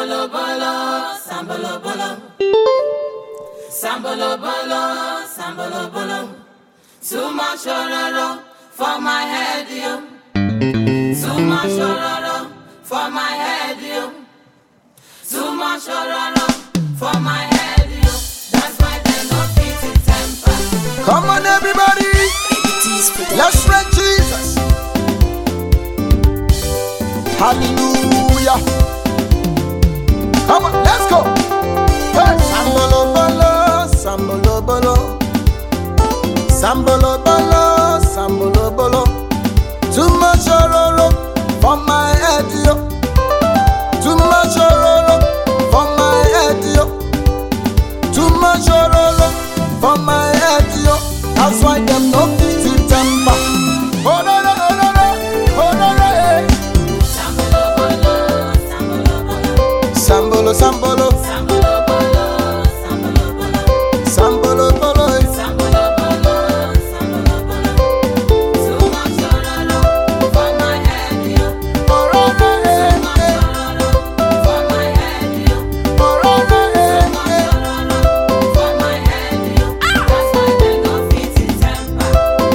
Sambolo bolo, sambolo bolo. Sambolo bolo, sambolo bolo. Too much ororo for my head, yo. Too much ororo for my head, yo. Too much ororo for my head, yo. That's why they no fit in temper. Come on, everybody, let's spread Jesus. Hallelujah. Come on, let's go. Hey, sambolo bolo, sambolo bolo. Sambolo bolo, sambolo bolo. Too much ororo for my head, yo. Too much ororo for my head, yo. Too much ororo for my head, yo. That's why them no fit in temper. Oh no no no no no, oh no no hey. Sambolo bolo, sambolo bolo. Sambolo sambolo, Sambolo bolo, sambolo bolo. sambolo bolo. Sambolo bolo, sambolo bolo. Too much ororo for my head, yo. Oh no no hey, Too much ororo for my head, yo. oh no no hey, Too much ororo for my head, yo. That's why they no fit in temper.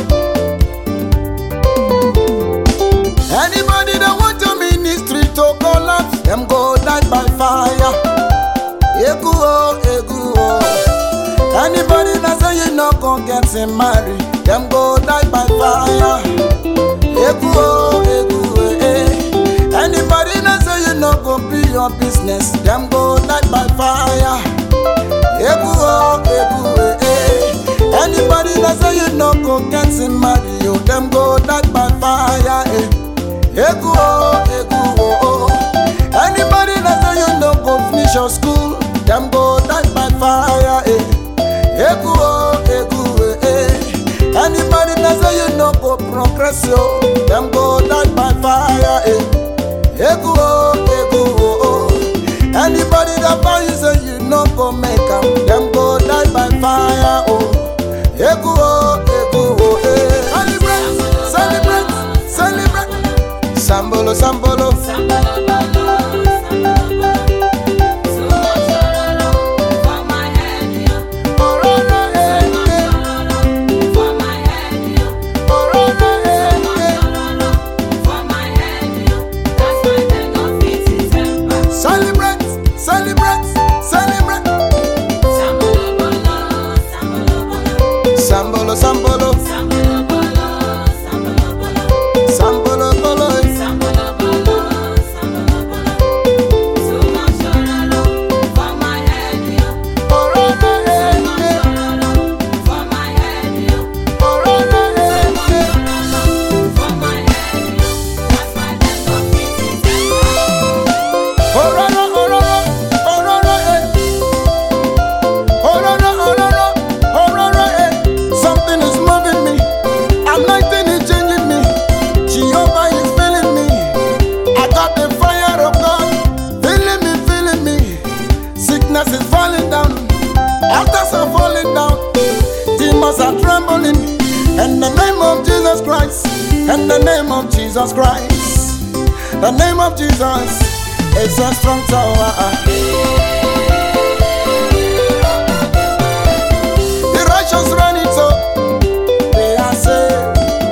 Anybody that want your ministry to collapse, them go die by fire. Egu oh, egu oh. Anybody that say you not gon' get him married, them go die by fire. Egu oh, eh. Anybody that say you not gon' be your business, them go die by fire. Egu oh, eh. Anybody that say you not gon' get him married, you them go die by fire. Egu oh, oh. Anybody that say you no go finish your school, them go die by fire. Egu oh, eh. Anybody that say you no go progress, yo, them go die by fire. Egu oh. Anybody that buy you say you no go make 'em, them go die by fire. Egu oh, celebrate. Sambolo, sambolo. Sambolo bolo, sambolo bolo. Too much ororo for my head, yo. Ororo, Too much ororo for my head, yo. ororo, Too much ororo for my head, yo. That's why they no fit in temper. Celebrate. Sambolo bolo, sambolo bolo. Sambolo, sambolo. Sambolo bolo, sambolo bolo. Sambolo, bolo. Sambolo bolo, sambolo bolo. Too much ororo for my head, yo. Ororo, Too much ororo for my head, yo. ororo, Too much ororo for my head, yo. That's why they no fit in temper. ororo, Something is moving me. Anointing is changing me. Jehovah is filling me. I got the fire of God filling me. Sickness is falling down. Altars are falling down. Demons are trembling. In the name of Jesus Christ. In the name of Jesus Christ. The name of Jesus is a strong tower. The righteous run it up. They are saved.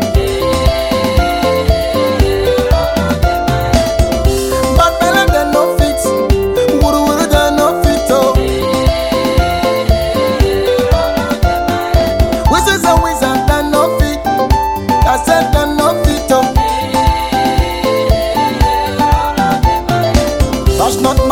But better than no fit. Wuru than no fit. Wizards and wizards than no fit. I said than no fit. Touch not